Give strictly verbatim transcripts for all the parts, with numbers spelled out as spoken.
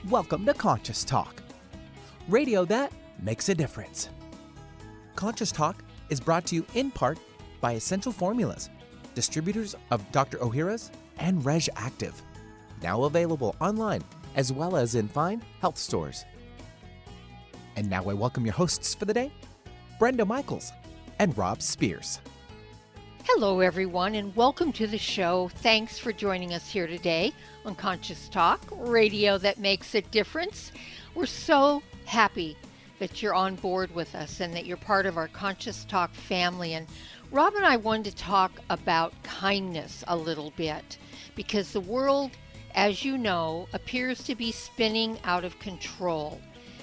Welcome to Conscious Talk, radio that makes a difference. Conscious Talk is brought to you in part by Essential Formulas, distributors of Doctor Ohhira's and Reg Active, now available online as well as in fine health stores. And now I welcome your hosts for the day, Brenda Michaels and Rob Spears. Hello, everyone, and welcome to the show. Thanks for joining us here today on Conscious Talk, radio that makes a difference. We're so happy that you're on board with us and that you're part of our Conscious Talk family. And Rob and I wanted to talk about kindness a little bit because the world, as you know, appears to be spinning out of control.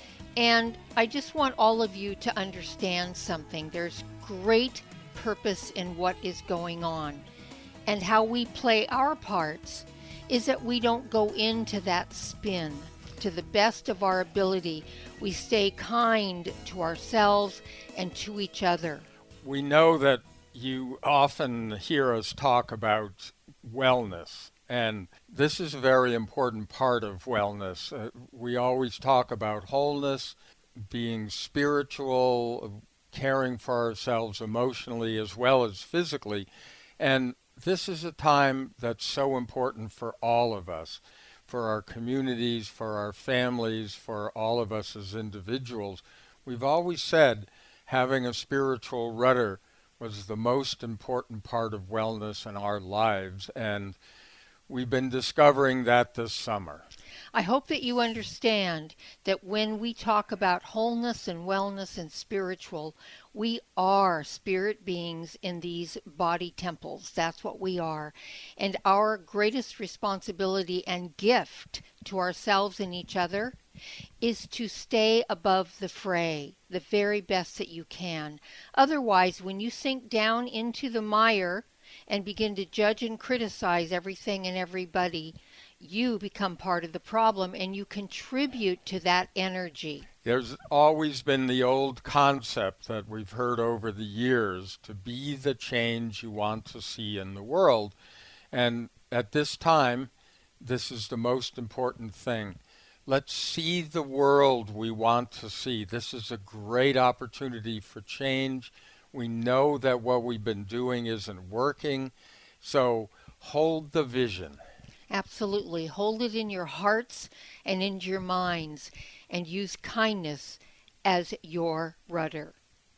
And I just want all of you to understand something. There's great purpose in what is going on, and how we play our parts is that we don't go into that spin. To the best of our ability, we stay kind to ourselves and to each other. We know that you often hear us talk about wellness, and this is a very important part of wellness. Uh, we always talk about wholeness, being spiritual, caring for ourselves emotionally as well as physically. And this is a time that's so important for all of us, for our communities, for our families, for all of us as individuals. We've always said having a spiritual rudder was the most important part of wellness in our lives, and we've been discovering that this summer. I hope that you understand that when we talk about wholeness and wellness and spiritual, we are spirit beings in these body temples. That's what we are. And our greatest responsibility and gift to ourselves and each other is to stay above the fray, the very best that you can. Otherwise, when you sink down into the mire and begin to judge and criticize everything and everybody, you become part of the problem and you contribute to that energy. There's always been the old concept that we've heard over the years to be the change you want to see in the world. And at this time, this is the most important thing. Let's see the world we want to see. This is a great opportunity for change. We know that what we've been doing isn't working, so hold the vision. Absolutely. Hold it in your hearts and in your minds, and use kindness as your rudder.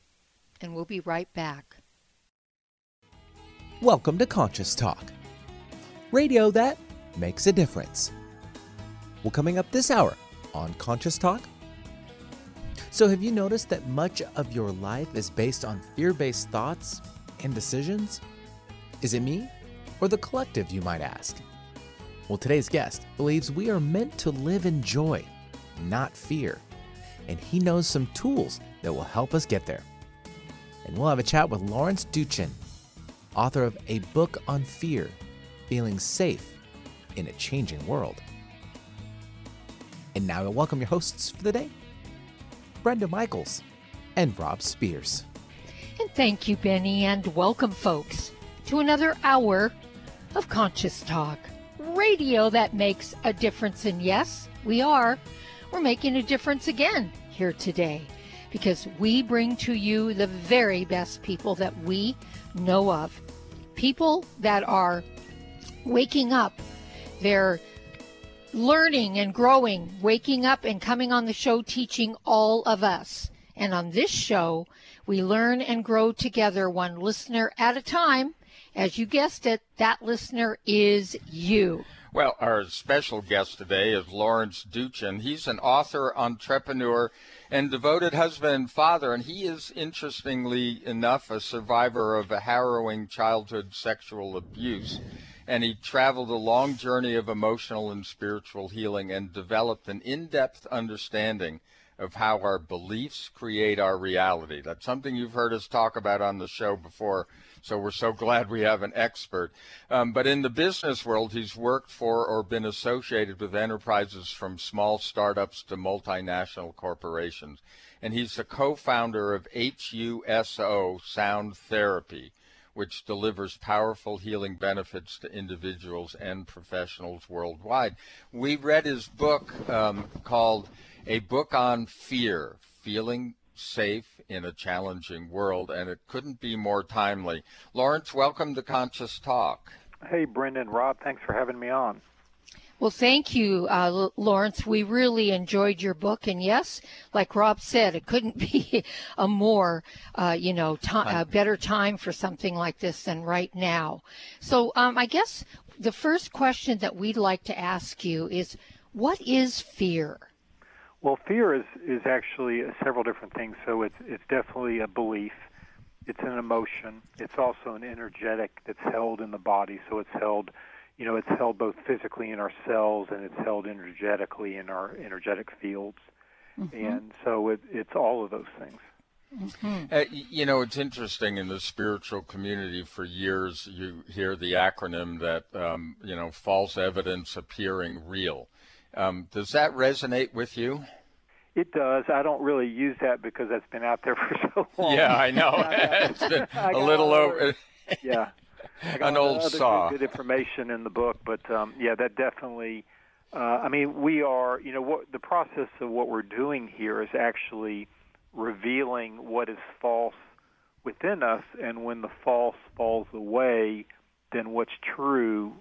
And we'll be right back. Welcome to Conscious Talk, radio that makes a difference. Well, coming up this hour on Conscious Talk. So have you noticed that much of your life is based on fear-based thoughts and decisions? Is it me or the collective, you might ask? Well, today's guest believes we are meant to live in joy, not fear. And he knows some tools that will help us get there. And we'll have a chat with Lawrence Duchin, author of A Book on Fear, Feeling Safe in a Changing World. And now I welcome your hosts for the day, Brenda Michaels and Rob Spears. And thank you, Benny, and welcome, folks, to another hour of Conscious Talk, radio that makes a difference. And yes, we are. We're making a difference again here today because we bring to you the very best people that we know of. People that are waking up. They're learning and growing, waking up and coming on the show, teaching all of us. And on this show, we learn and grow together, one listener at a time. As you guessed it, that listener is you. Well, our special guest today is Lawrence Duchin. He's an author, entrepreneur, and devoted husband and father, and he is, interestingly enough, a survivor of a harrowing childhood sexual abuse. And he traveled a long journey of emotional and spiritual healing and developed an in-depth understanding of how our beliefs create our reality. That's something you've heard us talk about on the show before, so we're so glad we have an expert. Um, but in the business world, he's worked for or been associated with enterprises from small startups to multinational corporations. And he's the co-founder of H U S O Sound Therapy, which delivers powerful healing benefits to individuals and professionals worldwide. We read his book um, called A Book on Fear, Feeling Safe in a Challenging World, and it couldn't be more timely. Lawrence, welcome to Conscious Talk. Hey, Brendan, Rob, thanks for having me on. Well, thank you, uh, Lawrence. We really enjoyed your book. And yes, like Rob said, it couldn't be a more, uh, you know, t- a better time for something like this than right now. So um, I guess the first question that we'd like to ask you is, what is fear? Well, fear is, is actually several different things. So it's, it's definitely a belief. It's an emotion. It's also an energetic that's held in the body. So it's held You know, it's held both physically in our cells and it's held energetically in our energetic fields. Mm-hmm. And so it, it's all of those things. Mm-hmm. Uh, you know, it's interesting in the spiritual community for years you hear the acronym that, um, you know, false evidence appearing real. Um, does that resonate with you? It does. I don't really use that because that's been out there for so long. Yeah, I know. It's been a little over. Yeah. I got An old other saw. Good, good information in the book, but um, yeah, that definitely. Uh, I mean, we are. You know, what the process of what we're doing here is actually revealing what is false within us, and when the false falls away, then what's true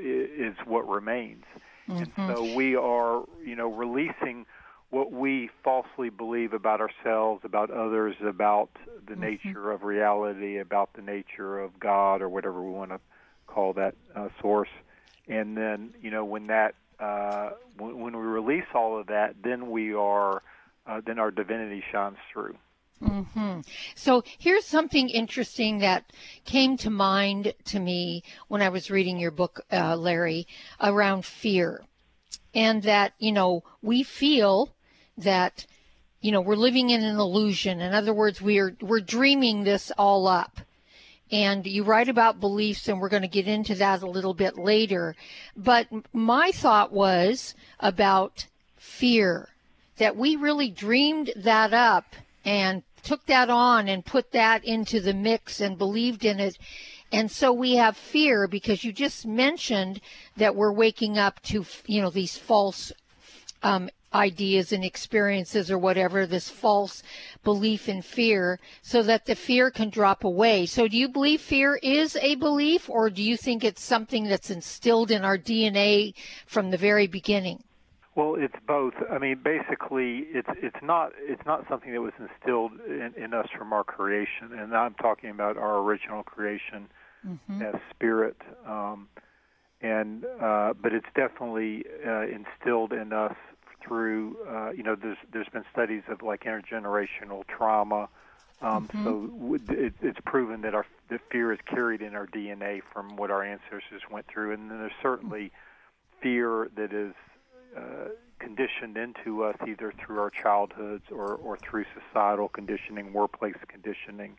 is what remains. Mm-hmm. And so we are, you know, releasing what we falsely believe about ourselves, about others, about the mm-hmm. nature of reality, about the nature of God, or whatever we want to call that uh, source. And then, you know, when that, uh, when, when we release all of that, then we are, uh, then our divinity shines through. Mm-hmm. So here's something interesting that came to mind to me when I was reading your book, uh, Larry, around fear. And that, you know, we feel that, you know, we're living in an illusion. In other words, we're we're dreaming this all up. And you write about beliefs, and we're going to get into that a little bit later. But my thought was about fear, that we really dreamed that up and took that on and put that into the mix and believed in it. And so we have fear because you just mentioned that we're waking up to, you know, these false um, ideas and experiences or whatever, this false belief in fear, so that the fear can drop away. So do you believe fear is a belief, or do you think it's something that's instilled in our D N A from the very beginning? Well, it's both. I mean, basically, it's it's not it's not something that was instilled in, in us from our creation, and I'm talking about our original creation mm-hmm. as spirit. Um, and uh, but it's definitely uh, instilled in us through, uh, you know, there's there's been studies of like intergenerational trauma. Um, mm-hmm. So it, it's proven that our that fear is carried in our D N A from what our ancestors went through, and then there's certainly fear that is uh, conditioned into us either through our childhoods or, or through societal conditioning, workplace conditioning.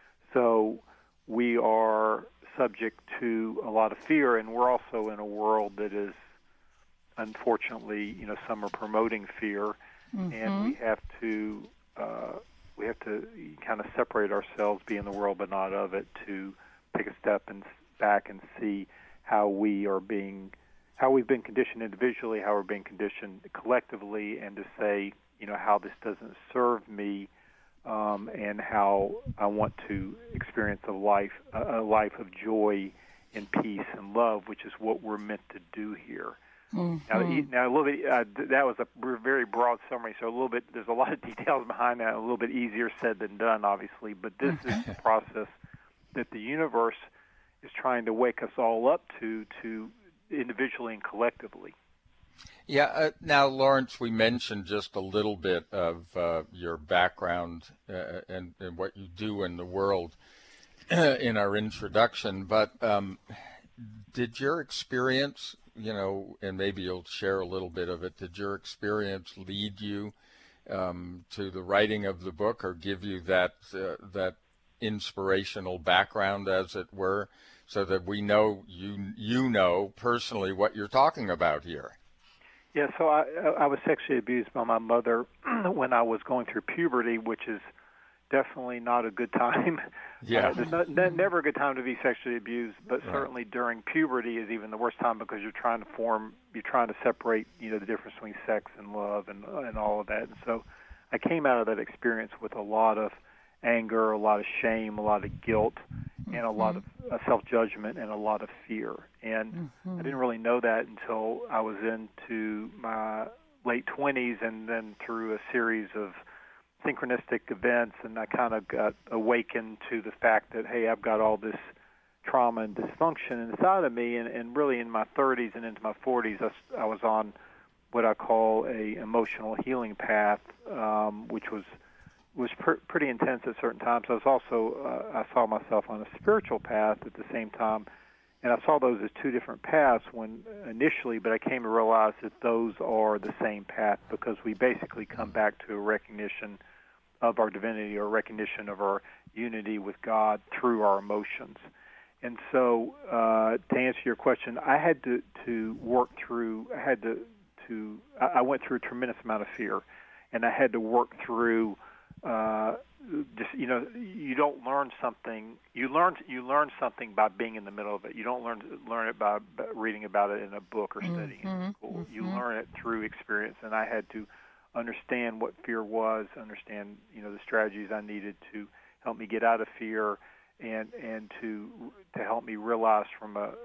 So we are subject to a lot of fear, and we're also in a world that is, unfortunately, you know, some are promoting fear, mm-hmm. and we have to uh, we have to kind of separate ourselves, be in the world but not of it, to take a step and back and see how we are being, how we've been conditioned individually, how we're being conditioned collectively, and to say, you know, how this doesn't serve me, um, and how I want to experience a life a life of joy and peace and love, which is what we're meant to do here. Mm-hmm. Now, now, a little bit. Uh, that was a very broad summary. So a little bit. There's a lot of details behind that. A little bit easier said than done, obviously. But this is the process that the universe is trying to wake us all up to, to individually and collectively. Yeah. Uh, now, Lawrence, we mentioned just a little bit of uh, your background uh, and, and what you do in the world in our introduction. But um, did your experience, you know, and maybe you'll share a little bit of it, did your experience lead you um, to the writing of the book, or give you that uh, that inspirational background, as it were, so that we know you you know personally what you're talking about here? Yeah, so I, I was sexually abused by my mother when I was going through puberty, which is, definitely not a good time. Yeah. Uh, there's not, ne- never a good time to be sexually abused, but Right. certainly during puberty is even the worst time because you're trying to form, you're trying to separate, you know, the difference between sex and love and and all of that. And so I came out of that experience with a lot of anger, a lot of shame, a lot of guilt, and a lot of uh, self-judgment and a lot of fear. And Mm-hmm. I didn't really know that until I was into my late twenties, and then through a series of synchronistic events, and I kind of got awakened to the fact that, hey, I've got all this trauma and dysfunction inside of me, and, and really in my thirties and into my forties, I, I was on what I call a emotional healing path, um, which was was pr- pretty intense at certain times. I was also, uh, I saw myself on a spiritual path at the same time, and I saw those as two different paths when initially, but I came to realize that those are the same path because we basically come back to a recognition of our divinity or recognition of our unity with God through our emotions. And so uh, to answer your question, I had to, to work through, I had to, to, I went through a tremendous amount of fear, and I had to work through uh, just, you know, you don't learn something, you learn you learn something by being in the middle of it. You don't learn learn it by, by reading about it in a book or studying Mm-hmm. in school. Mm-hmm. You learn it through experience, and I had to understand what fear was, understand, you know, the strategies I needed to help me get out of fear, and and to to help me realize from a,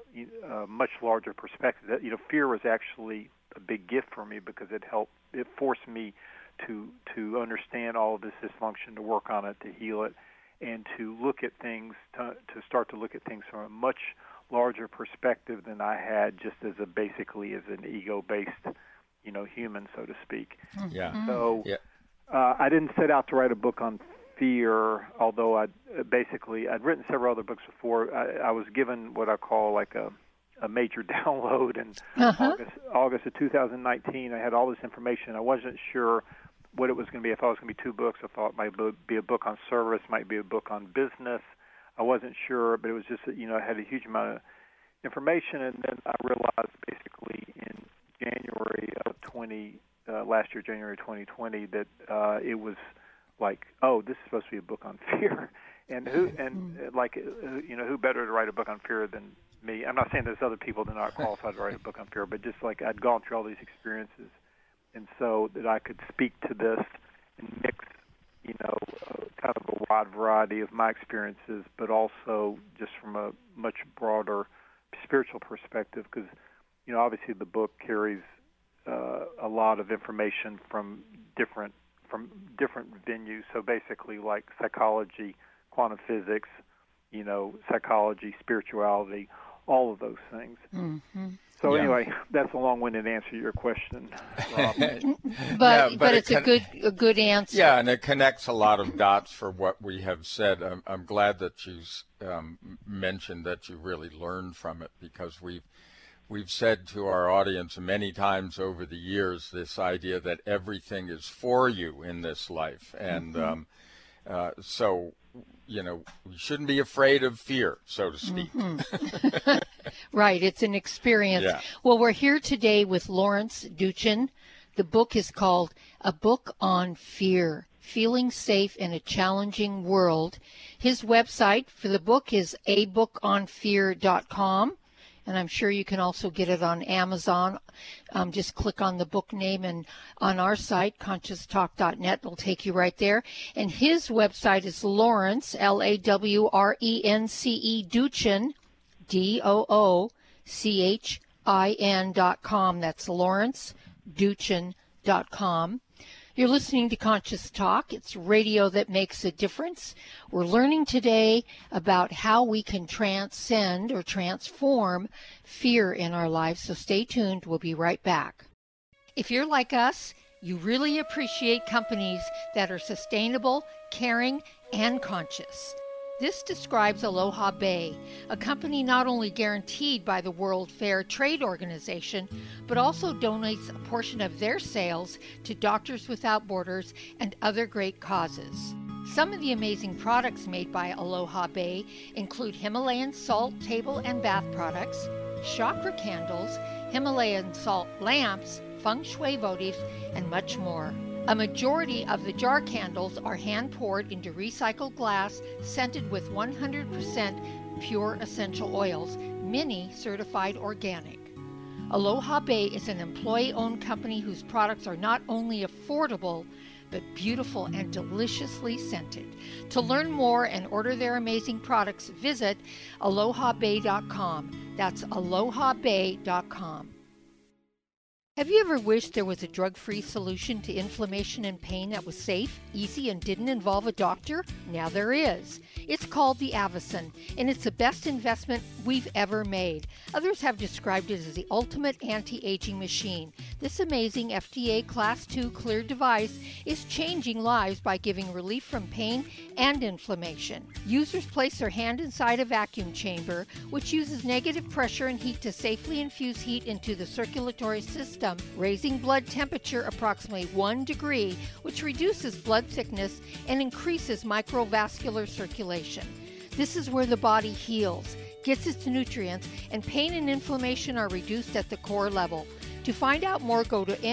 a, a much larger perspective that, you know, fear was actually a big gift for me because it helped, it forced me to to understand all of this dysfunction, to work on it, to heal it, and to look at things, to, to start to look at things from a much larger perspective than I had just as a basically as an ego-based, you know, human, so to speak. Yeah. So Yeah. uh, I didn't set out to write a book on fear, although I basically I'd written several other books before. I, I was given what I call like a a major download in Uh-huh. August August of two thousand nineteen. I had all this information. I wasn't sure what it was going to be. I thought it was going to be two books. I thought it might be a book on service, might be a book on business. I wasn't sure, but it was just that, you know, I had a huge amount of information, and then I realized basically in January of twenty uh, last year, January twenty twenty, that uh, it was like, oh, this is supposed to be a book on fear, and who and uh, like uh, you know, who better to write a book on fear than me? I'm not saying there's other people that are not qualified to write a book on fear, but just like I'd gone through all these experiences, and so that I could speak to this and mix, you know, uh, kind of a wide variety of my experiences, but also just from a much broader spiritual perspective, because, you know, obviously the book carries uh, a lot of information from different from different venues. So basically, like psychology, quantum physics, you know, psychology, spirituality, all of those things. Mm-hmm. So Yeah. anyway, that's a long-winded answer to your question, Rob. But Yeah, but, but it it's a can- good a good answer. Yeah, and it connects a lot of dots for what we have said. I'm, I'm glad that you um, mentioned that you really learned from it, because we've we've said to our audience many times over the years this idea that everything is for you in this life, and Mm-hmm. um, uh, so you know we shouldn't be afraid of fear, so to speak. Mm-hmm. Right, it's an experience. Yeah. Well, we're here today with Lawrence Duchin. The book is called A Book on Fear, Feeling Safe in a Challenging World. His website for the book is a book on fear dot com, and I'm sure you can also get it on Amazon. Um, just click on the book name, and on our site, conscious talk dot net, it'll take you right there. And his website is Lawrence, L A W R E N C E, Duchin, D O O C H I N dot com. That's Lawrence Duchin dot com. You're listening to Conscious Talk. It's radio that makes a difference. We're learning today about how we can transcend or transform fear in our lives. So stay tuned. We'll be right back. If you're like us, you really appreciate companies that are sustainable, caring, and conscious. This describes Aloha Bay, a company not only guaranteed by the World Fair Trade Organization, but also donates a portion of their sales to Doctors Without Borders and other great causes. Some of the amazing products made by Aloha Bay include Himalayan salt table and bath products, chakra candles, Himalayan salt lamps, feng shui votives, and much more. A majority of the jar candles are hand-poured into recycled glass, scented with one hundred percent pure essential oils, many certified organic. Aloha Bay is an employee-owned company whose products are not only affordable, but beautiful and deliciously scented. To learn more and order their amazing products, visit aloha bay dot com. That's aloha bay dot com. Have you ever wished there was a drug-free solution to inflammation and pain that was safe, easy, and didn't involve a doctor? Now there is. It's called the Avacen, and it's the best investment we've ever made. Others have described it as the ultimate anti-aging machine. This amazing F D A Class two cleared device is changing lives by giving relief from pain and inflammation. Users place their hand inside a vacuum chamber, which uses negative pressure and heat to safely infuse heat into the circulatory system, raising blood temperature approximately one degree, which reduces blood thickness and increases microvascular circulation. This is where the body heals, gets its nutrients, and pain and inflammation are reduced at the core level. To find out more, go to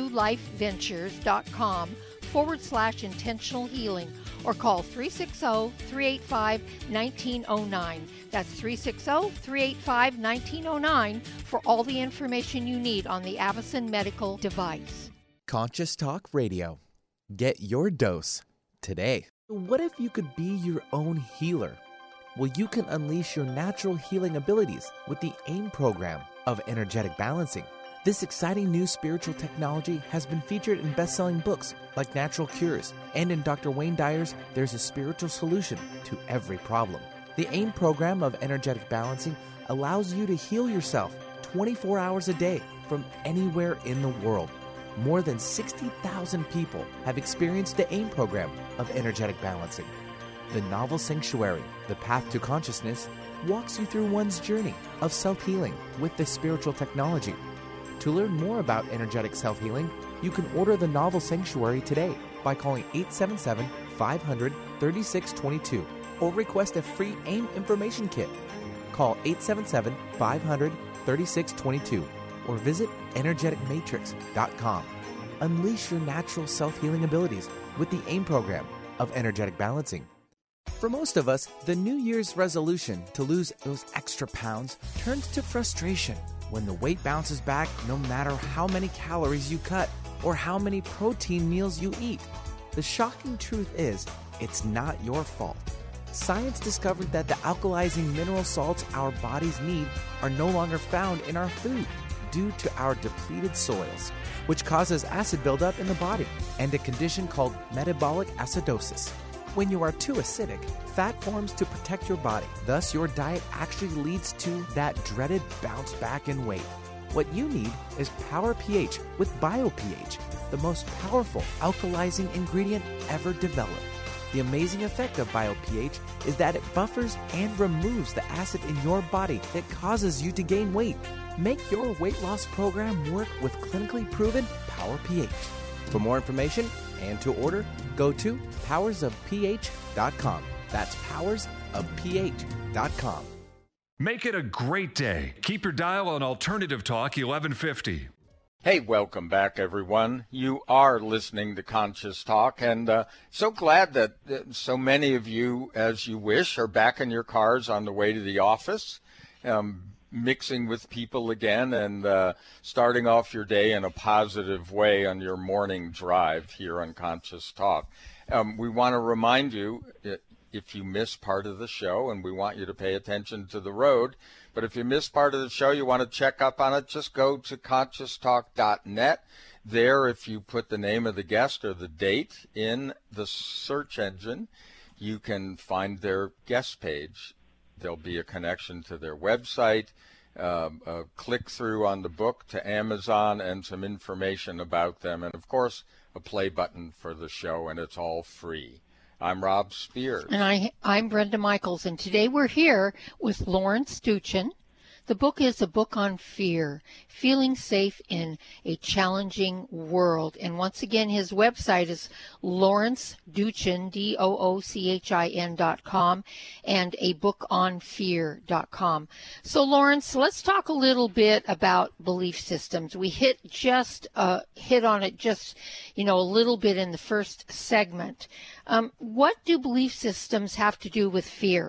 nulifeventures.com forward slash intentional healing or call three six zero, three eight five, one nine zero nine. That's three six zero, three eight five, one nine zero nine for all the information you need on the Avacen medical device. Conscious Talk Radio. Get your dose today. What if you could be your own healer? Well, you can unleash your natural healing abilities with the AIM program of energetic balancing. This exciting new spiritual technology has been featured in best-selling books like Natural Cures, and in Doctor Wayne Dyer's There's a Spiritual Solution to Every Problem. The AIM program of energetic balancing allows you to heal yourself twenty-four hours a day from anywhere in the world. More than sixty thousand people have experienced the AIM program of energetic balancing. The novel Sanctuary, The Path to Consciousness, walks you through one's journey of self-healing with this spiritual technology. To learn more about energetic self-healing, you can order the novel Sanctuary today by calling eight seven seven, five hundred, thirty-six twenty-two or request a free AIM information kit. Call eight seven seven, five hundred, thirty-six twenty-two or visit energetic matrix dot com. Unleash your natural self-healing abilities with the AIM program of energetic balancing. For most of us, the New Year's resolution to lose those extra pounds turns to frustration when the weight bounces back no matter how many calories you cut or how many protein meals you eat. The shocking truth is, it's not your fault. Science discovered that the alkalizing mineral salts our bodies need are no longer found in our food due to our depleted soils, which causes acid buildup in the body and a condition called metabolic acidosis. When you are too acidic, fat forms to protect your body. Thus, your diet actually leads to that dreaded bounce back in weight. What you need is Power pH with BioPH, the most powerful alkalizing ingredient ever developed. The amazing effect of BioPH is that it buffers and removes the acid in your body that causes you to gain weight. Make your weight loss program work with clinically proven Power pH. For more information and to order, go to powers of pH dot com. That's powers of pH dot com. Make it a great day. Keep your dial on Alternative Talk eleven fifty. Hey, welcome back, everyone. You are listening to Conscious Talk, and uh, so glad that uh, so many of you, as you wish, are back in your cars on the way to the office, um, mixing with people again and uh, starting off your day in a positive way on your morning drive here on Conscious Talk. Um, we want to remind you, if you miss part of the show, and we want you to pay attention to the road, but if you miss part of the show, you want to check up on it, just go to conscious talk dot net. There, if you put the name of the guest or the date in the search engine, you can find their guest page. There'll be a connection to their website, uh, a click-through on the book to Amazon, and some information about them, and, of course, a play button for the show, and it's all free. I'm Rob Spears. And I, I'm Brenda Michaels, and today we're here with Lauren Stuchin, The book is a book on fear, feeling safe in a challenging world. And once again, his website is Lawrence Doochin, D O O C H I N dot com, and a book on fear dot com. So, Lawrence, let's talk a little bit about belief systems. We hit just uh, hit on it just, you know, a little bit in the first segment. Um, what do belief systems have to do with fear?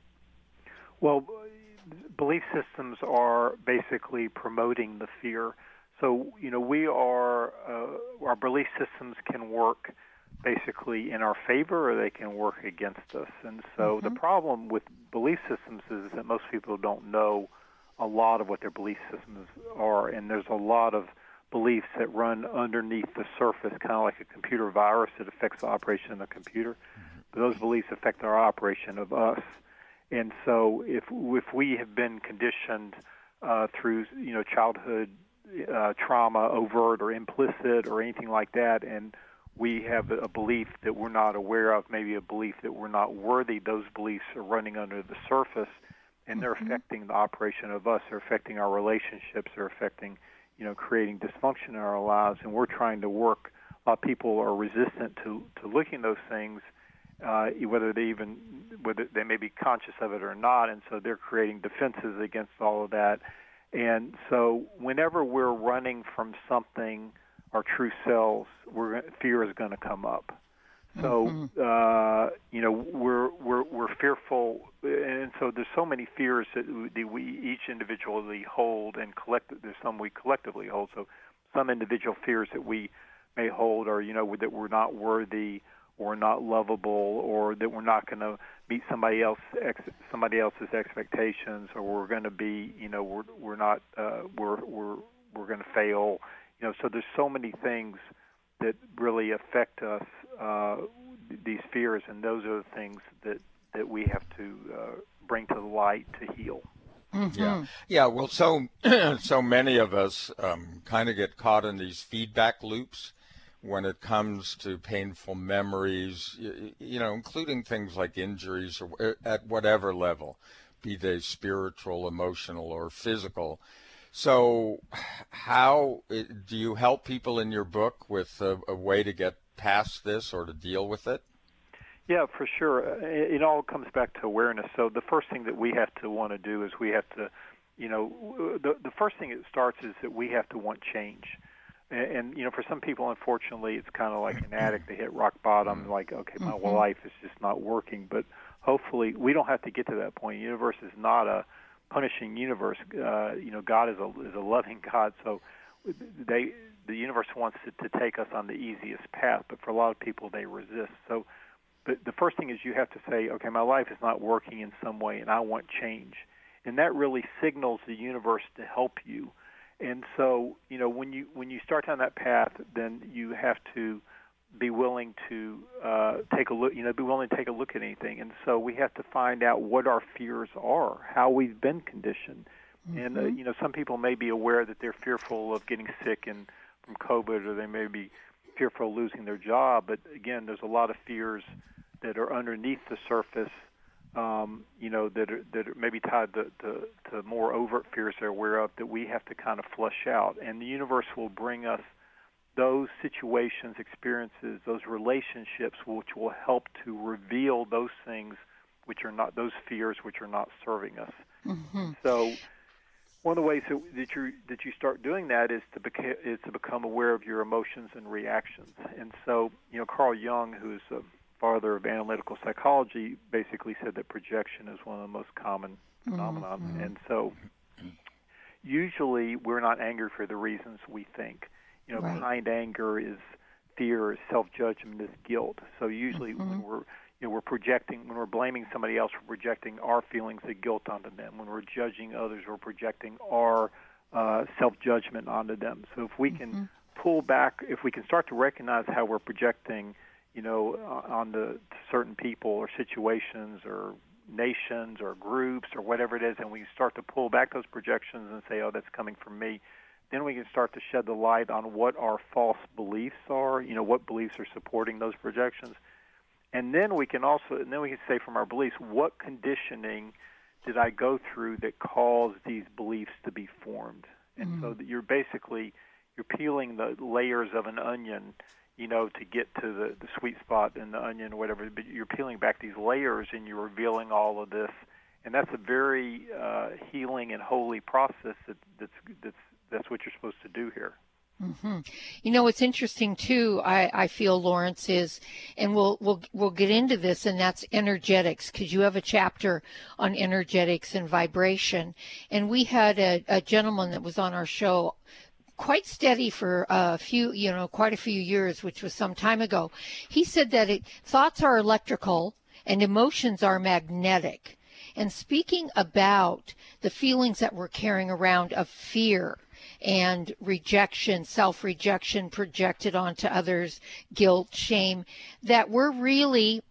Well, belief systems are basically promoting the fear. So, you know, we are, uh, our belief systems can work basically in our favor or they can work against us. And so mm-hmm. the problem with belief systems is that most people don't know a lot of what their belief systems are, and there's a lot of beliefs that run underneath the surface, kind of like a computer virus that affects the operation of the computer. Mm-hmm. But those beliefs affect our operation of us. And so if if we have been conditioned uh, through, you know, childhood uh, trauma, overt or implicit or anything like that, and we have a belief that we're not aware of, maybe a belief that we're not worthy, those beliefs are running under the surface, and they're mm-hmm. affecting the operation of us. They're affecting our relationships. They're affecting, you know, creating dysfunction in our lives. And we're trying to work. A lot of people are resistant to, to looking at those things, uh, whether they even whether they may be conscious of it or not. And so they're creating defenses against all of that. And so whenever we're running from something, our true selves, we're, fear is going to come up. So, mm-hmm. uh, you know, we're we're we're fearful, and so there's so many fears that we each individually hold, and collect. There's some we collectively hold. So, some individual fears that we may hold are, you know, that we're not worthy, or not lovable, or that we're not going to meet somebody else ex, somebody else's expectations, or we're going to be, you know, we're we're not uh, we're we're we're going to fail. You know, so there's so many things that really affect us, uh, these fears, and those are the things that, that we have to uh, bring to the light to heal. Mm-hmm. Yeah, yeah. Well, so so many of us um, kind of get caught in these feedback loops when it comes to painful memories, you, you know, including things like injuries or at whatever level, be they spiritual, emotional, or physical. So how do you help people in your book with a, a way to get past this or to deal with it? Yeah, for sure. It, it all comes back to awareness. So the first thing that we have to want to do is we have to, you know, the, the first thing it starts is that we have to want change. And, and you know, for some people, unfortunately, it's kind of like an addict. They hit rock bottom, like, okay, my mm-hmm. life is just not working. But hopefully we don't have to get to that point. The universe is not a punishing universe. Uh, you know, God is a is a loving God, so they the universe wants it to take us on the easiest path. But for a lot of people, they resist. So, the the first thing is you have to say, okay, my life is not working in some way, and I want change, and that really signals the universe to help you. And so, you know, when you when you start down that path, then you have to be willing to uh, take a look, you know, be willing to take a look at anything. And so we have to find out what our fears are, how we've been conditioned. Mm-hmm. And, uh, you know, some people may be aware that they're fearful of getting sick and from COVID, or they may be fearful of losing their job. But, again, there's a lot of fears that are underneath the surface, um, you know, that are, that are maybe tied to, to, to more overt fears they're aware of that we have to kind of flush out. And the universe will bring us those situations, experiences, those relationships, which will help to reveal those things which are not, those fears which are not serving us. Mm-hmm. So one of the ways that, that you that you start doing that is to beca- is to become aware of your emotions and reactions. And so, you know, Carl Jung, who's a father of analytical psychology, basically said that projection is one of the most common phenomena. Mm-hmm. And so usually we're not angry for the reasons we think. You know, right. Behind anger is fear, is self-judgment, is guilt. So usually mm-hmm. when we're, you know, we're projecting, when we're blaming somebody else, we're projecting our feelings of guilt onto them. When we're judging others, we're projecting our uh, self-judgment onto them. So if we can mm-hmm. pull back, if we can start to recognize how we're projecting, you know, onto certain people or situations or nations or groups or whatever it is, and we start to pull back those projections and say, oh, that's coming from me, then we can start to shed the light on what our false beliefs are, you know, what beliefs are supporting those projections. And then we can also, and then we can say from our beliefs, what conditioning did I go through that caused these beliefs to be formed? And mm-hmm. so that you're basically you're peeling the layers of an onion, you know, to get to the, the sweet spot in the onion or whatever. But you're peeling back these layers and you're revealing all of this, and that's a very uh, healing and holy process. That, that's that's that's what you're supposed to do here. Mm-hmm. You know, what's interesting too, I, I feel, Lawrence, is, and we'll we'll we'll get into this, and that's energetics, because you have a chapter on energetics and vibration, and we had a, a gentleman that was on our show, quite steady for a few, you know, quite a few years, which was some time ago. He said that it, thoughts are electrical and emotions are magnetic, and speaking about the feelings that we're carrying around of fear and rejection, self-rejection projected onto others, guilt, shame, that we're really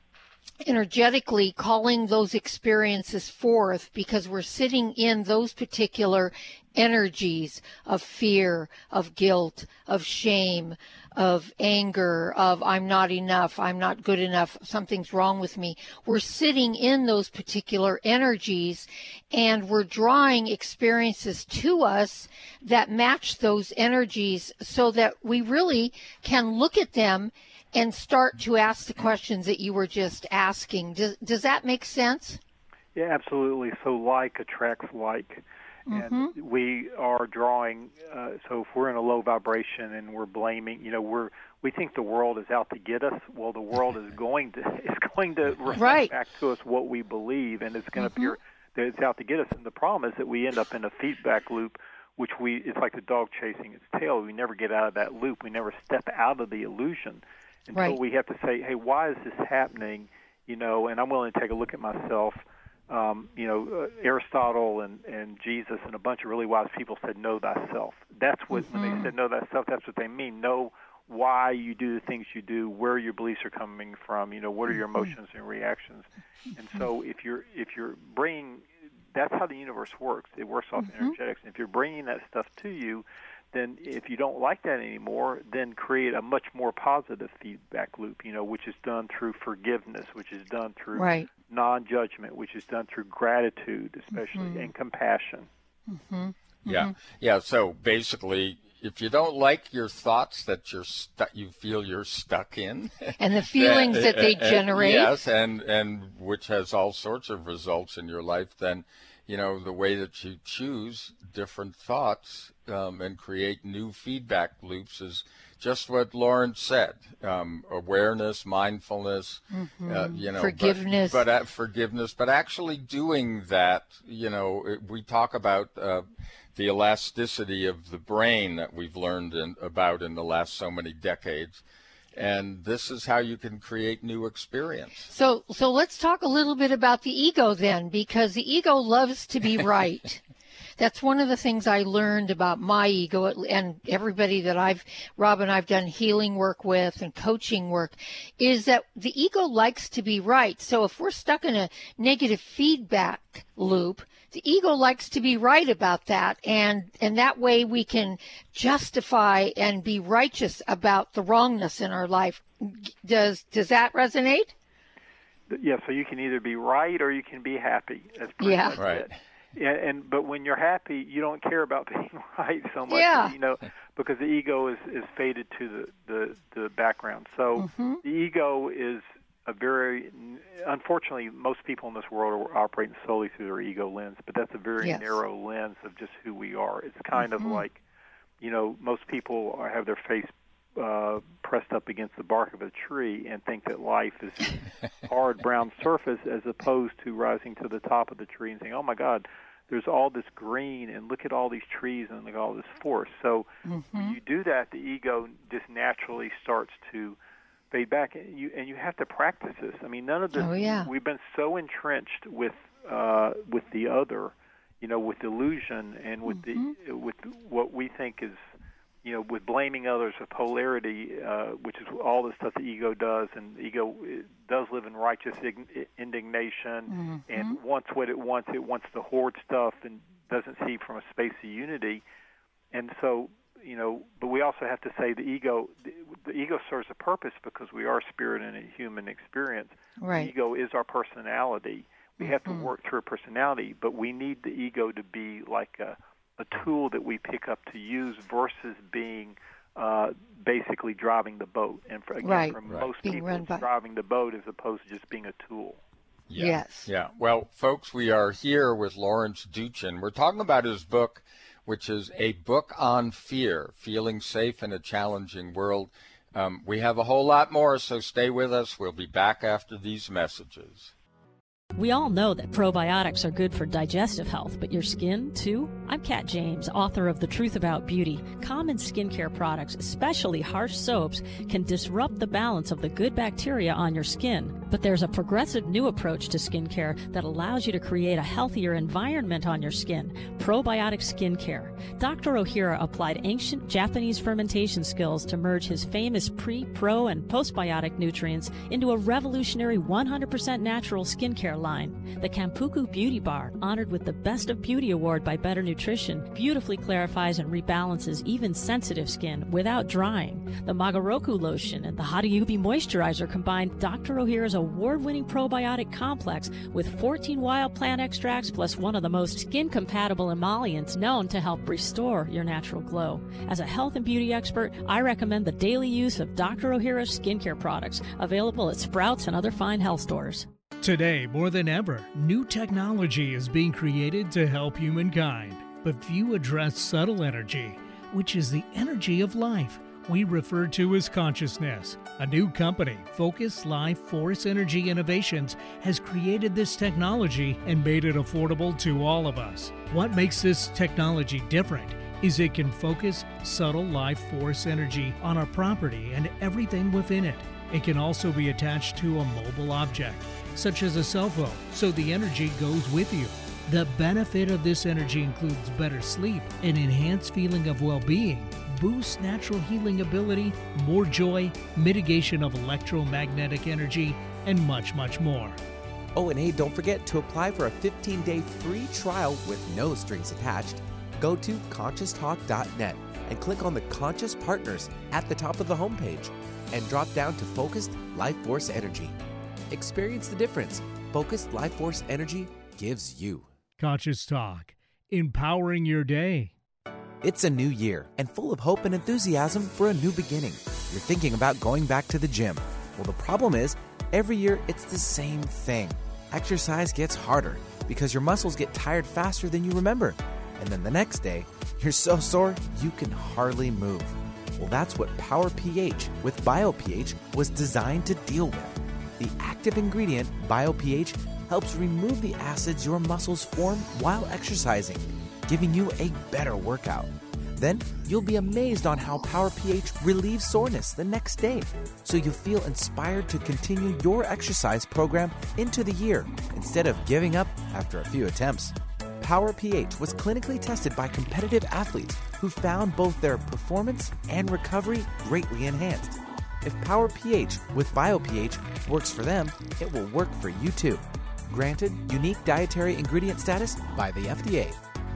energetically calling those experiences forth because we're sitting in those particular energies of fear, of guilt, of shame, of anger, of I'm not enough, I'm not good enough, something's wrong with me. We're sitting in those particular energies, and we're drawing experiences to us that match those energies, so that we really can look at them and start to ask the questions that you were just asking. Does, does that make sense? Yeah, absolutely. So like attracts like. And mm-hmm. we are drawing, uh, so if we're in a low vibration and we're blaming, you know, we're we think the world is out to get us. Well, the world is going to is going to reflect right. back to us what we believe, and it's going to mm-hmm. appear that it's out to get us. And the problem is that we end up in a feedback loop, which we it's like the dog chasing its tail. We never get out of that loop. We never step out of the illusion until right. we have to say, hey, why is this happening? You know, and I'm willing to take a look at myself. Um, you know, uh, Aristotle and, and Jesus and a bunch of really wise people said, know thyself. That's what, mm-hmm. when they said know thyself, that's what they mean. Know why you do the things you do, where your beliefs are coming from, you know, what are your emotions and reactions. And so if you're, if you're bringing, that's how the universe works. It works off mm-hmm. energetics. And if you're bringing that stuff to you, then if you don't like that anymore, then create a much more positive feedback loop, you know, which is done through forgiveness, which is done through right. non-judgment, which is done through gratitude, especially, mm-hmm. and compassion. Mm-hmm. Yeah, mm-hmm. yeah. So basically, if you don't like your thoughts that you're stu- you feel you're stuck in, and the feelings that, that they generate, yes, and and which has all sorts of results in your life, then you know the way that you choose different thoughts um, and create new feedback loops is just what Lawrence said: um, awareness, mindfulness, mm-hmm. uh, you know, forgiveness, but, but uh, forgiveness. But actually doing that, you know, it, we talk about uh, the elasticity of the brain that we've learned in, about in the last so many decades. And this is how you can create new experience. So, so let's talk a little bit about the ego then, because the ego loves to be right. That's one of the things I learned about my ego, and everybody that I've, Rob and I've done healing work with and coaching work, is that the ego likes to be right. So if we're stuck in a negative feedback loop, the ego likes to be right about that, and, and that way we can justify and be righteous about the wrongness in our life. Does does that resonate? Yeah, so you can either be right or you can be happy. That's pretty yeah. much right. it. Yeah, and but when you're happy, you don't care about being right so much, yeah. you know, because the ego is, is faded to the, the, the background. So mm-hmm. the ego is a very, unfortunately, most people in this world are operating solely through their ego lens, but that's a very yes. narrow lens of just who we are. It's kind mm-hmm. of like, you know, most people are, have their face uh, pressed up against the bark of a tree and think that life is hard brown surface, as opposed to rising to the top of the tree and saying, oh my God, there's all this green, and look at all these trees and look at all this forest. So mm-hmm. when you do that, the ego just naturally starts to fade back, and you and you have to practice this. I mean, none of this. Oh, yeah. We've been so entrenched with uh, with the other, you know, with illusion and with mm-hmm. the with what we think is, you know, with blaming others, with polarity, uh, which is all the stuff the ego does, and the ego does live in righteous indignation mm-hmm. and wants what it wants. It wants to hoard stuff and doesn't see from a space of unity, and so. You know, but we also have to say the ego, the, the ego serves a purpose because we are spirit in a human experience. Right. The ego is our personality. We have to work through a personality, but we need the ego to be like a, a tool that we pick up to use versus being uh, basically driving the boat. And for, again, right. for right. most being people, it's by... driving the boat as opposed to just being a tool. Yeah. Yes. Yeah. Well, folks, we are here with Lawrence Duchin. We're talking about his book, which is A Book on Fear, Feeling Safe in a Challenging World. Um, we have a whole lot more, so stay with us. We'll be back after these messages. We all know that probiotics are good for digestive health, but your skin, too? I'm Kat James, author of The Truth About Beauty. Common skincare products, especially harsh soaps, can disrupt the balance of the good bacteria on your skin. But there's a progressive new approach to skincare that allows you to create a healthier environment on your skin, probiotic skincare. Doctor Ohira applied ancient Japanese fermentation skills to merge his famous pre, pro, and postbiotic nutrients into a revolutionary one hundred percent natural skincare line. The Kampuku Beauty Bar, honored with the Best of Beauty Award by Better Nutrition, beautifully clarifies and rebalances even sensitive skin without drying. The Magaroku lotion and the Hadayubi moisturizer combine Doctor Ohira's award-winning probiotic complex with fourteen wild plant extracts plus one of the most skin-compatible emollients known to help restore your natural glow. As a health and beauty expert, I recommend the daily use of Doctor Ohira's skincare products, available at Sprouts and other fine health stores. Today, more than ever, new technology is being created to help humankind. But few address subtle energy, which is the energy of life we refer to as consciousness. A new company, Focus Life Force Energy Innovations, has created this technology and made it affordable to all of us. What makes this technology different is it can focus subtle life force energy on our property and everything within it. It can also be attached to a mobile object, such as a cell phone, so the energy goes with you. The benefit of this energy includes better sleep, an enhanced feeling of well-being, boosts natural healing ability, more joy, mitigation of electromagnetic energy, and much, much more. Oh, and hey, don't forget to apply for a fifteen-day free trial with no strings attached. Go to conscious talk dot net and click on the Conscious Partners at the top of the homepage and drop down to Focused Life Force Energy. Experience the difference Focused Life Force Energy gives you. Conscious Talk, empowering your day. It's a new year and full of hope and enthusiasm for a new beginning. You're thinking about going back to the gym. Well, the problem is, every year it's the same thing. Exercise gets harder because your muscles get tired faster than you remember. And then the next day, you're so sore you can hardly move. Well, that's what Power pH with BioPH was designed to deal with. The active ingredient, BioPH, helps remove the acids your muscles form while exercising, giving you a better workout. Then you'll be amazed on how Power pH relieves soreness the next day, so you feel inspired to continue your exercise program into the year instead of giving up after a few attempts. Power pH was clinically tested by competitive athletes who found both their performance and recovery greatly enhanced. If Power pH with BioPH works for them, it will work for you too. Granted unique dietary ingredient status by the F D A.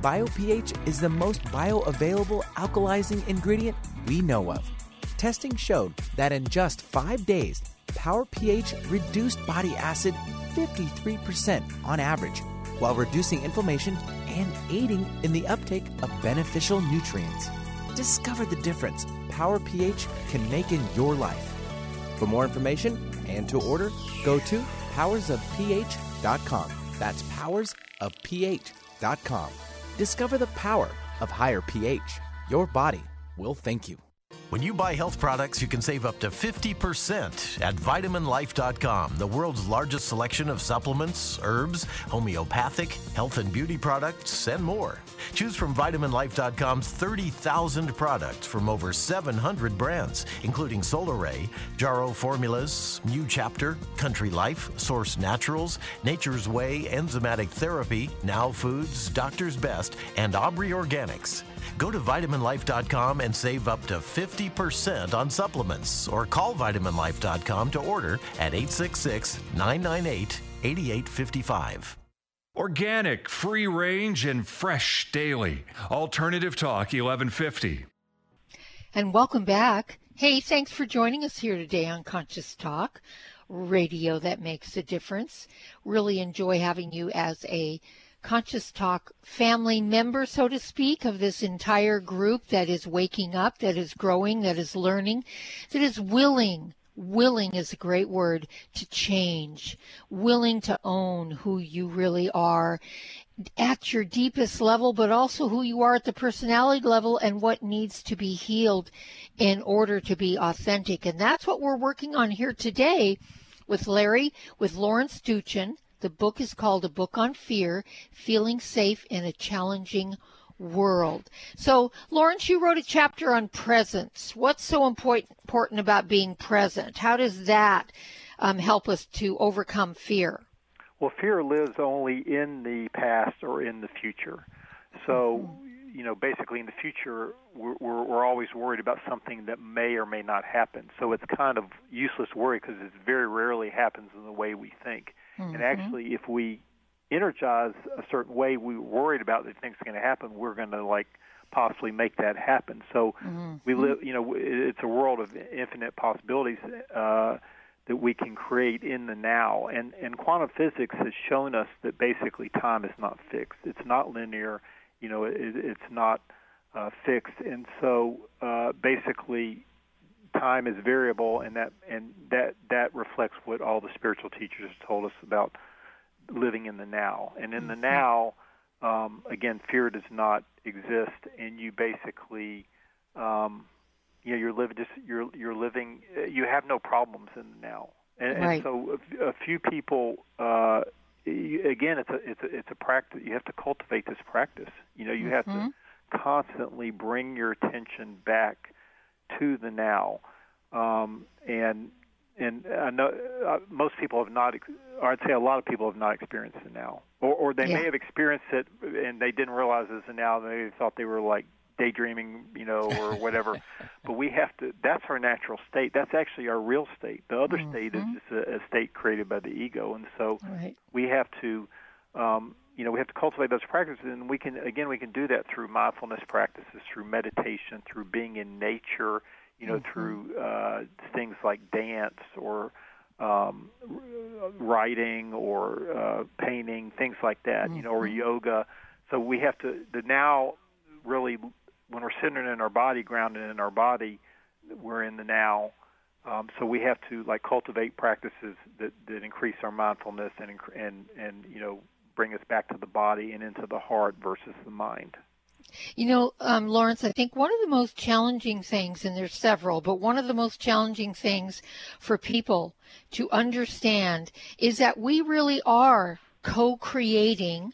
BioPH is the most bioavailable alkalizing ingredient we know of. Testing showed that in just five days, Power pH reduced body acid fifty-three percent on average, while reducing inflammation and aiding in the uptake of beneficial nutrients. Discover the difference Power pH can make in your life. For more information and to order, go to powers of pH dot com. That's powers of pH dot com. Discover the power of higher pH. Your body will thank you. When you buy health products, you can save up to fifty percent at vitamin life dot com, the world's largest selection of supplements, herbs, homeopathic, health and beauty products, and more. Choose from vitamin life dot com's thirty thousand products from over seven hundred brands, including Solaray, Jarrow Formulas, New Chapter, Country Life, Source Naturals, Nature's Way, Enzymatic Therapy, Now Foods, Doctor's Best, and Aubrey Organics. Go to vitamin life dot com and save up to fifty percent on supplements, or call vitamin life dot com to order at eight six six, nine nine eight, eight eight five five. Organic, free range, and fresh daily. Alternative Talk eleven fifty. And welcome back. Hey, thanks for joining us here today on Conscious Talk, radio that makes a difference. Really enjoy having you as a Conscious Talk family member, so to speak, of this entire group that is waking up, that is growing, that is learning, that is willing. Willing is a great word, to change, willing to own who you really are at your deepest level, but also who you are at the personality level and what needs to be healed in order to be authentic. And that's what we're working on here today with Larry, with Lawrence Duchin. The book is called A Book on Fear, Feeling Safe in a Challenging World. So, Lawrence, you wrote a chapter on presence. What's so important important about being present? How does that um, help us to overcome fear? Well, fear lives only in the past or in the future. So, mm-hmm. you know, basically in the future, we're, we're, we're always worried about something that may or may not happen. So it's kind of useless worry because it very rarely happens in the way we think. Mm-hmm. And actually, if we energize a certain way we were worried about that things are going to happen, we're going to, like, possibly make that happen. So mm-hmm. we live, you know, it's a world of infinite possibilities uh, that we can create in the now. And, and quantum physics has shown us that basically time is not fixed. It's not linear. You know, it, it's not uh, fixed. And so uh, basically time is variable, and that and that, that reflects what all the spiritual teachers have told us about living in the now. And in mm-hmm. the now, um, again, fear does not exist, and you basically, um, you know, you're living just you're you're living. You have no problems in the now, and, right. and so a, a few people. Uh, you, again, it's a it's a it's a practice. You have to cultivate this practice. You know, you mm-hmm. have to constantly bring your attention back to the now, um, and. And I know uh, most people have not, or I'd say a lot of people have not experienced it now. Or, or they yeah. may have experienced it and they didn't realize it's a now. They thought they were like daydreaming, you know, or whatever. But we have to, that's our natural state. That's actually our real state. The other mm-hmm. state is just a, a state created by the ego. And so right. we have to, um, you know, we have to cultivate those practices. And we can, again, we can do that through mindfulness practices, through meditation, through being in nature, you know, mm-hmm. through uh, things like dance or um, writing or uh, painting, things like that, mm-hmm. you know, or yoga. So we have to, the now really, when we're sitting in our body, grounded in our body, we're in the now. Um, so we have to, like, cultivate practices that, that increase our mindfulness and, and, and, you know, bring us back to the body and into the heart versus the mind. You know, um, Lawrence, I think one of the most challenging things, and there's several, but one of the most challenging things for people to understand is that we really are co-creating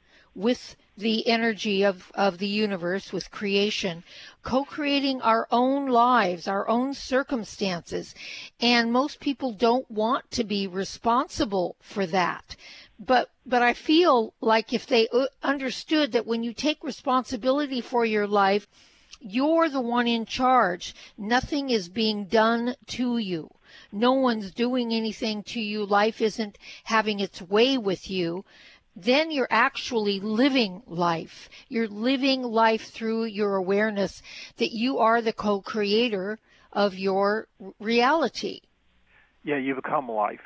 with the energy of, of the universe, with creation, co-creating our own lives, our own circumstances. And most people don't want to be responsible for that. But but I feel like if they understood that when you take responsibility for your life, you're the one in charge. Nothing is being done to you. No one's doing anything to you. Life isn't having its way with you. Then you're actually living life. You're living life through your awareness that you are the co-creator of your reality. Yeah, you become life.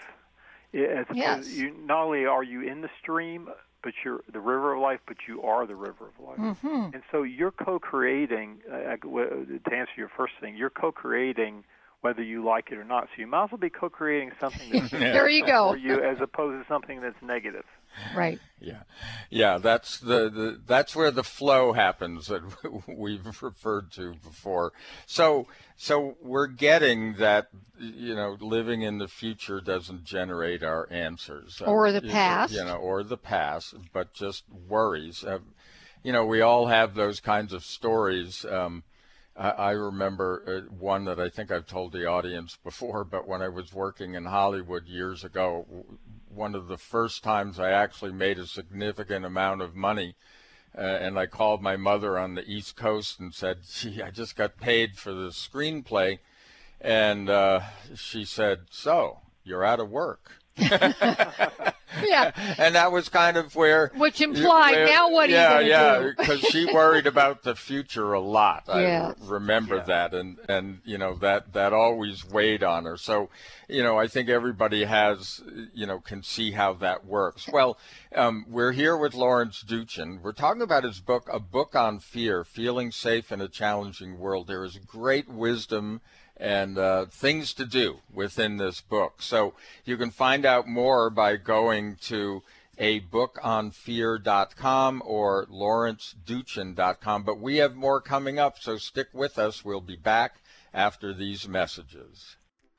As yes. you, not only are you in the stream, but you're the river of life, but you are the river of life. Mm-hmm. And so you're co-creating, uh, to answer your first thing, you're co-creating whether you like it or not. So you might as well be co-creating something that's there you go. for you as opposed to something that's negative. Right. Yeah. Yeah, that's the, the that's where the flow happens that we've referred to before. So so we're getting that, you know, living in the future doesn't generate our answers. Or the past. You know, or the past, but just worries. Uh, you know, we all have those kinds of stories. Um, I, I remember uh, one that I think I've told the audience before, but when I was working in Hollywood years ago, one of the first times I actually made a significant amount of money, uh, and I called my mother on the East Coast and said, gee, I just got paid for the screenplay. And uh, she said, so, you're out of work. Yeah. And that was kind of where... Which implied, where, now what yeah, are you yeah, going to do? because she worried about the future a lot. Yes. I remember yeah. that, and, and, you know, that, that always weighed on her. So, you know, I think everybody has, you know, can see how that works. Well, um, we're here with Lawrence Duchin. We're talking about his book, A Book on Fear, Feeling Safe in a Challenging World. There is great wisdom and uh, things to do within this book. So you can find out more by going to a book on fear dot com or lawrence duchin dot com. But we have more coming up, so stick with us. We'll be back after these messages.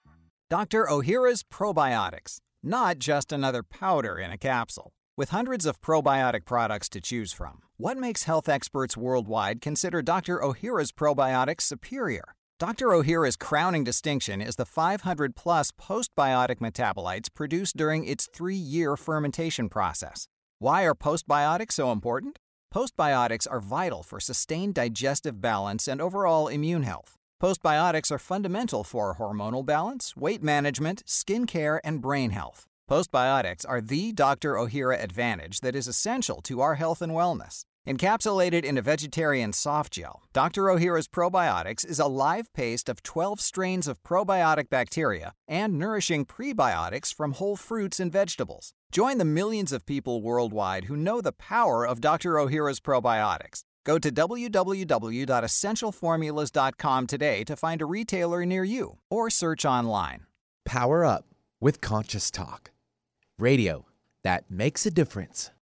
Doctor Ohhira's Probiotics, not just another powder in a capsule. With hundreds of probiotic products to choose from, what makes health experts worldwide consider Doctor Ohhira's Probiotics superior? Doctor Ohhira's crowning distinction is the five hundred plus postbiotic metabolites produced during its three-year fermentation process. Why are postbiotics so important? Postbiotics are vital for sustained digestive balance and overall immune health. Postbiotics are fundamental for hormonal balance, weight management, skin care, and brain health. Postbiotics are the Doctor Ohhira advantage that is essential to our health and wellness. Encapsulated in a vegetarian soft gel, Doctor Ohhira's Probiotics is a live paste of twelve strains of probiotic bacteria and nourishing prebiotics from whole fruits and vegetables. Join the millions of people worldwide who know the power of Doctor Ohhira's Probiotics. Go to w w w dot essential formulas dot com today to find a retailer near you or search online. Power up with Conscious Talk. Radio that makes a difference.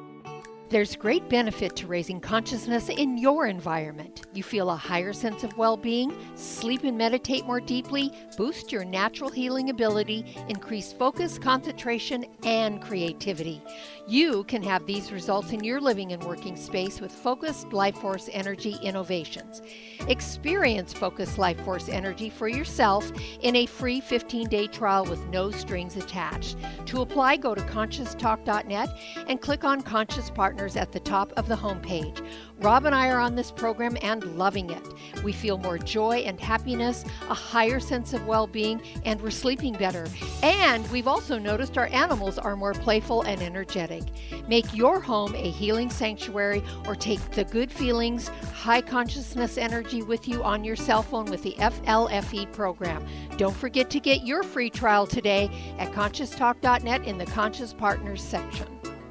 There's great benefit to raising consciousness in your environment. You feel a higher sense of well-being, sleep and meditate more deeply, boost your natural healing ability, increase focus, concentration, and creativity. You can have these results in your living and working space with Focused Life Force Energy Innovations. Experience Focused Life Force Energy for yourself in a free fifteen-day trial with no strings attached. To apply, go to conscious talk dot net and click on Conscious Partners at the top of the homepage. Rob and I are on this program and loving it. We feel more joy and happiness, a higher sense of well-being, and we're sleeping better. And we've also noticed our animals are more playful and energetic. Make your home a healing sanctuary or take the good feelings, high consciousness energy with you on your cell phone with the F L F E program. Don't forget to get your free trial today at conscious talk dot net in the Conscious Partners section.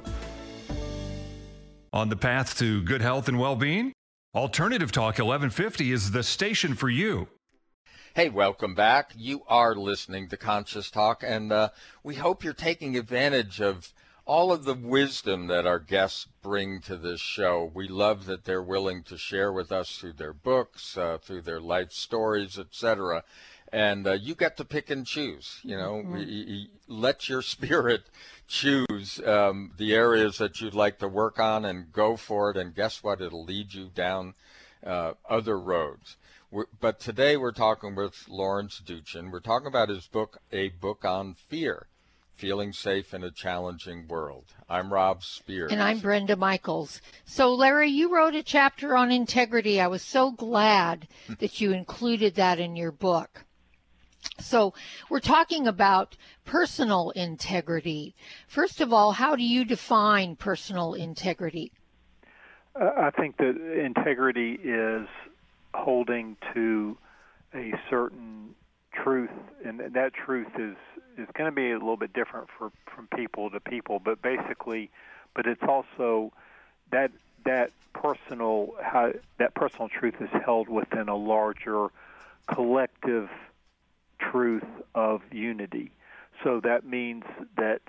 On the path to good health and well-being? Alternative Talk eleven fifty is the station for you. Hey, welcome back. You are listening to Conscious Talk, and uh, we hope you're taking advantage of all of the wisdom that our guests bring to this show. We love that they're willing to share with us through their books, uh, through their life stories, et cetera. And uh, you get to pick and choose. You know, mm-hmm. we, let your spirit choose um, the areas that you'd like to work on and go for it. And guess what? It'll lead you down uh, other roads. We're, but today we're talking with Lawrence Duchin. We're talking about his book, A Book on Fear, Feeling Safe in a Challenging World. I'm Rob Spears. And I'm Brenda Michaels. So, Larry, you wrote a chapter on integrity. I was so glad that you included that in your book. So we're talking about personal integrity. First of all, how do you define personal integrity? Uh, I think that integrity is holding to a certain truth, and that truth is, is going to be a little bit different for, from people to people, but basically, but it's also that that personal how, that personal truth is held within a larger collective truth of unity. So that means that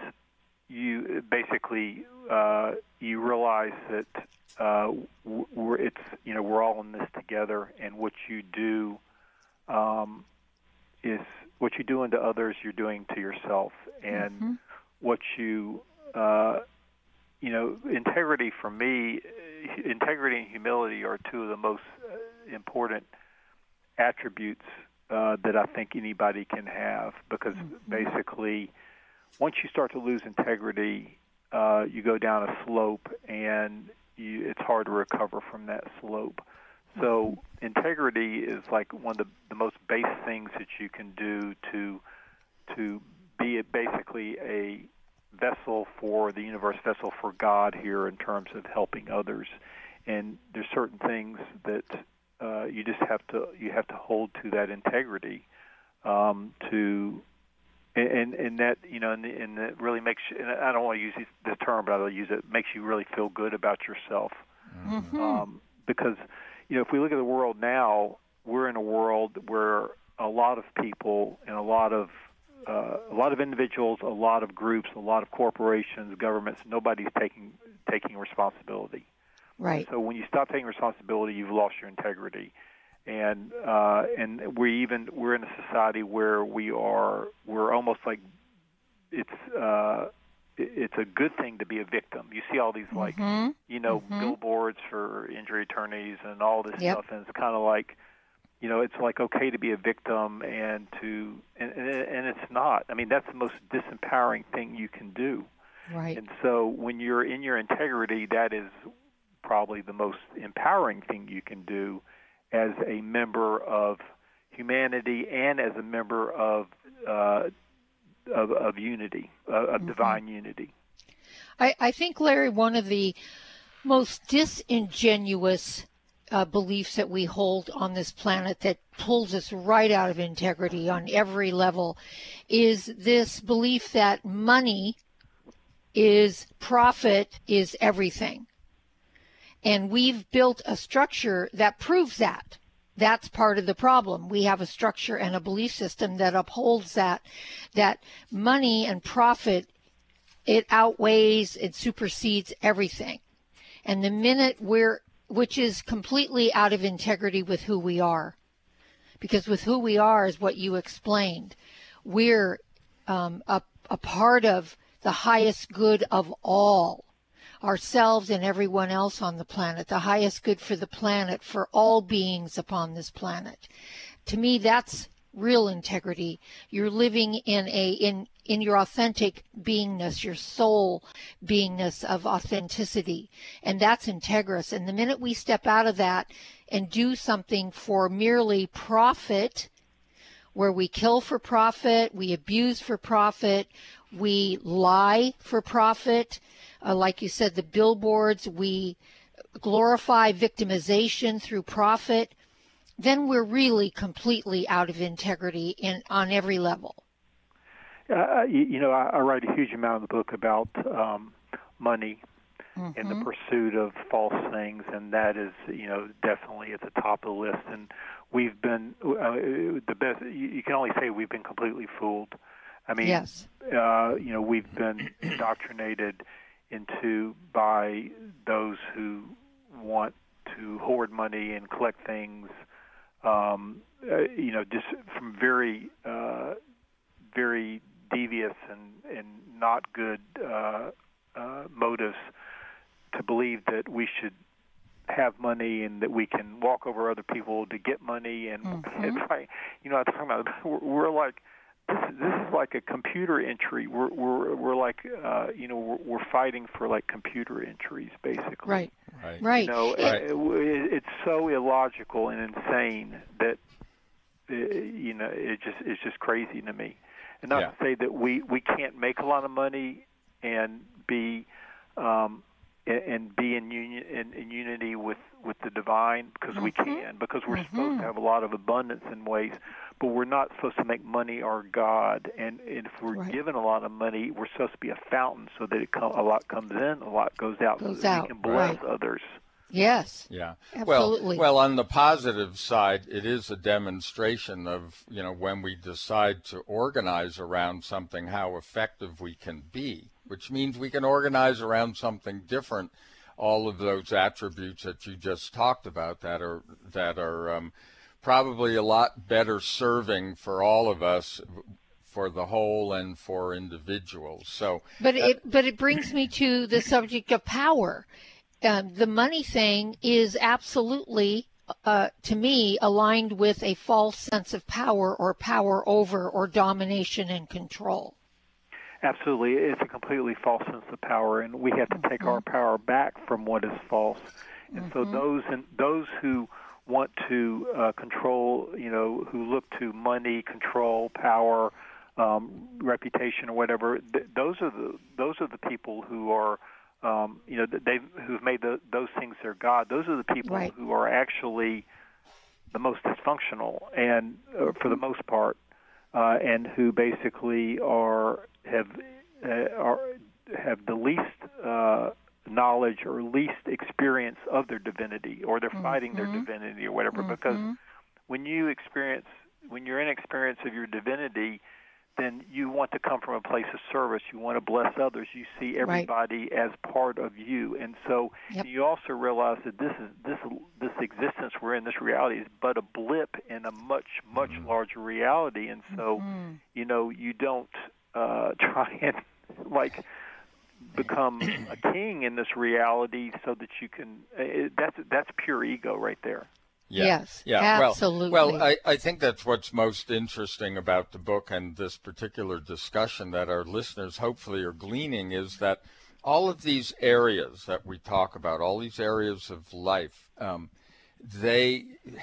you basically uh, you realize that uh, we're it's you know we're all in this together, and what you do um, is what you do unto others, you're doing to yourself, and mm-hmm. what you uh, you know integrity for me, integrity and humility are two of the most important attributes Uh, that I think anybody can have, because mm-hmm. basically once you start to lose integrity, uh, you go down a slope, and you, it's hard to recover from that slope. Mm-hmm. So integrity is like one of the, the most base things that you can do to to be a, basically a vessel for the universe, vessel for God here in terms of helping others. And there's certain things that uh, you just have to you have to hold to that integrity um, to, and and that you know, and, and that really makes. And I don't want to use this term, but I'll use it. Makes you really feel good about yourself, mm-hmm. um, because you know if we look at the world now, we're in a world where a lot of people and a lot of uh, a lot of individuals, a lot of groups, a lot of corporations, governments, nobody's taking taking responsibility. Right. So when you stop taking responsibility, you've lost your integrity, and uh, and we even we're in a society where we are we're almost like it's uh, it's a good thing to be a victim. You see all these like mm-hmm. you know mm-hmm. billboards for injury attorneys and all this yep. stuff, and it's kind of like you know it's like okay to be a victim and to and, and and it's not. I mean that's the most disempowering thing you can do. Right. And so when you're in your integrity, that is probably the most empowering thing you can do as a member of humanity and as a member of uh, of, of unity, uh, of mm-hmm. divine unity. I, I think, Larry, one of the most disingenuous uh, beliefs that we hold on this planet that pulls us right out of integrity on every level is this belief that money is profit is everything. And we've built a structure that proves that. That's part of the problem. We have a structure and a belief system that upholds that, that money and profit, it outweighs, it supersedes everything. And the minute we're, which is completely out of integrity with who we are, because with who we are is what you explained. We're um, a, a part of the highest good of all. Ourselves and everyone else on the planet, the highest good for the planet, for all beings upon this planet. To me, that's real integrity. You're living in a in in your authentic beingness, your soul beingness of authenticity, and that's integrous. And the minute we step out of that and do something for merely profit, where we kill for profit, we abuse for profit, we lie for profit, Uh, like you said, the billboards, we glorify victimization through profit, then we're really completely out of integrity in on every level. Uh, you, you know, I, I write a huge amount in the book about um, money mm-hmm. and the pursuit of false things, and that is, you know, definitely at the top of the list. And we've been uh, the best. You, you can only say we've been completely fooled. I mean, yes. uh, you know, we've been indoctrinated into by those who want to hoard money and collect things, um, uh, you know, just from very, uh, very devious and, and not good uh, uh, motives to believe that we should have money and that we can walk over other people to get money. And mm-hmm. it's like, you know, I'm talking about, we're, we're like, This is, this is like a computer entry. We're we're we're like uh, you know we're, we're fighting for like computer entries basically. Right. Right. Right. You know, right. It, it's so illogical and insane that uh, you know it just it's just crazy to me. And not yeah. to say that we, we can't make a lot of money and be um, and be in union in, in unity with, with the divine, because mm-hmm. we can, because we're mm-hmm. supposed to have a lot of abundance in ways, but we're not supposed to make money our God. And, and if we're right. given a lot of money, we're supposed to be a fountain so that it com- a lot comes in, a lot goes out, goes so that out. we can bless right. others. Yes. Yeah. Absolutely. Well, well, on the positive side, it is a demonstration of, you know, when we decide to organize around something, how effective we can be, which means we can organize around something different. All of those attributes that you just talked about that are that are um, probably a lot better serving for all of us, for the whole and for individuals. So, but uh, it but it brings me to the subject of power. Um, the money thing is absolutely, uh, to me, aligned with a false sense of power or power over or domination and control. Absolutely. It's a completely false sense of power, and we have to take mm-hmm. our power back from what is false. And mm-hmm. so those and those who want to uh, control, you know, who look to money, control, power, um, reputation or whatever. Th- those are the those are the people who are, um, you know, they've who've made the, those things their god. Those are the people right. who are actually the most dysfunctional, and uh, for the most part, uh, and who basically are have uh, are have the least uh, knowledge or least experience of their divinity, or they're mm-hmm. fighting their divinity or whatever. Mm-hmm. Because when you experience, when you're in experience of your divinity, then you want to come from a place of service. You want to bless others. You see everybody right. as part of you, and so yep. you also realize that this is this this existence we're in, this reality, is but a blip in a much much mm-hmm. larger reality. And so, mm-hmm. you know, you don't uh, try and like become a king in this reality so that you can. Uh, that's that's pure ego right there. Yeah. Yes, yeah. absolutely. Well, well I, I think that's what's most interesting about the book and this particular discussion that our listeners hopefully are gleaning is that all of these areas that we talk about, all these areas of life, um, they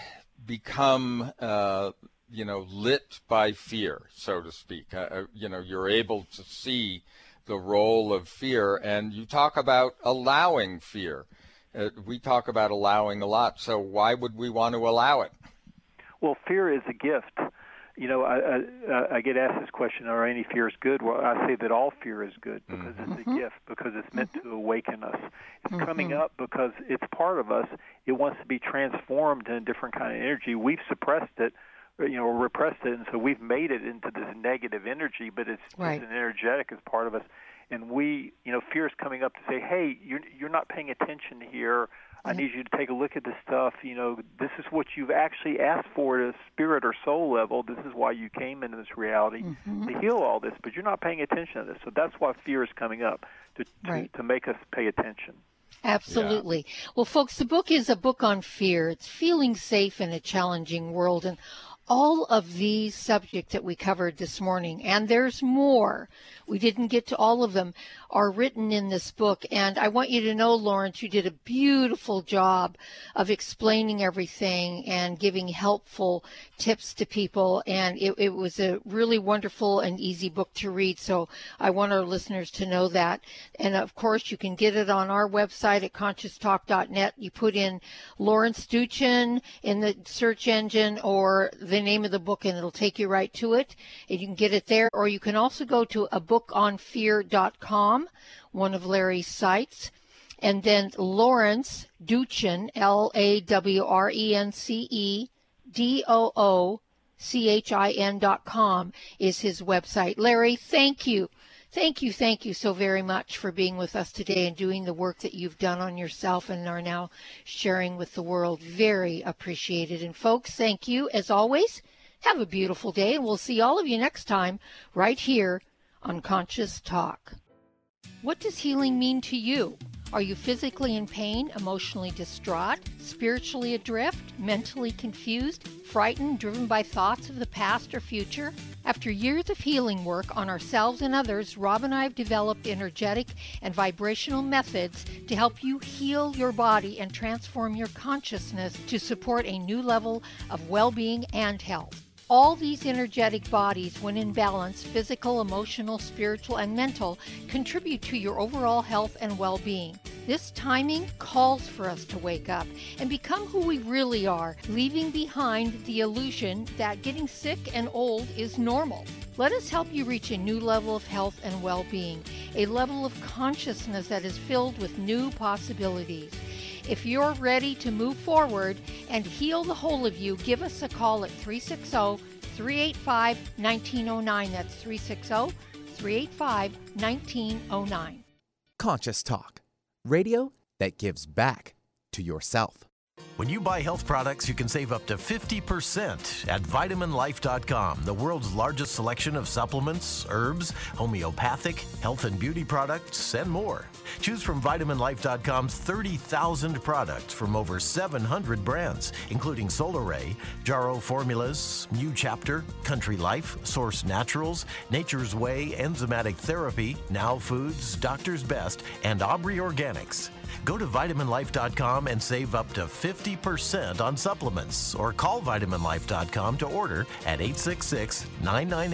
become, uh, you know, lit by fear, so to speak. Uh, you know, you're able to see the role of fear, and you talk about allowing fear. Uh, we talk about allowing a lot, so why would we want to allow it? Well, fear is a gift. You know, I, I, I get asked this question, are any fears good? Well, I say that all fear is good because mm-hmm. it's a gift, because it's meant mm-hmm. to awaken us. It's mm-hmm. coming up because it's part of us. It wants to be transformed in a different kind of energy. We've suppressed it, you know, or repressed it, and so we've made it into this negative energy, but it's right. just an energetic as part of us. And we, you know, fear is coming up to say, hey, you're you're not paying attention here. I need you to take a look at this stuff. You know, this is what you've actually asked for at a spirit or soul level. This is why you came into this reality mm-hmm. to heal all this, but you're not paying attention to this. So that's why fear is coming up, to to, right. to make us pay attention. Absolutely. Yeah. Well, folks, the book is a book on fear. It's feeling safe in a challenging world. And all of these subjects that we covered this morning, and there's more, we didn't get to all of them, are written in this book. And I want you to know, Lawrence, you did a beautiful job of explaining everything and giving helpful tips to people. And it, it was a really wonderful and easy book to read. So I want our listeners to know that. And of course, you can get it on our website at conscious talk dot net. You put in Lawrence Duchin in the search engine or the name of the book, and it'll take you right to it. And you can get it there. Or you can also go to a book on fear dot com, one of Larry's sites, and then Lawrence Duchin, L A W R E N C E D O O C H I N dot com is his website. Larry, thank you. Thank you, thank you so very much for being with us today and doing the work that you've done on yourself and are now sharing with the world. Very appreciated. And folks, thank you as always. Have a beautiful day, and we'll see all of you next time right here on Conscious Talk. What does healing mean to you? Are you physically in pain, emotionally distraught, spiritually adrift, mentally confused, frightened, driven by thoughts of the past or future? After years of healing work on ourselves and others, Rob and I have developed energetic and vibrational methods to help you heal your body and transform your consciousness to support a new level of well-being and health. All these energetic bodies, when in balance, physical, emotional, spiritual, and mental, contribute to your overall health and well-being. This timing calls for us to wake up and become who we really are, leaving behind the illusion that getting sick and old is normal. Let us help you reach a new level of health and well-being, a level of consciousness that is filled with new possibilities. If you're ready to move forward and heal the whole of you, give us a call at three six zero, three eight five, one nine zero nine. That's three six zero, three eight five, one nine zero nine. Conscious Talk, radio that gives back to yourself. When you buy health products, you can save up to fifty percent at vitamin life dot com, the world's largest selection of supplements, herbs, homeopathic, health and beauty products, and more. Choose from vitamin life dot com's thirty thousand products from over seven hundred brands, including Solaray, Jarrow Formulas, New Chapter, Country Life, Source Naturals, Nature's Way, Enzymatic Therapy, Now Foods, Doctor's Best, and Aubrey Organics. Go to vitamin life dot com and save up to fifty percent on supplements, or call vitamin life dot com to order at eight six six, nine nine eight,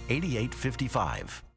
eight eight five five.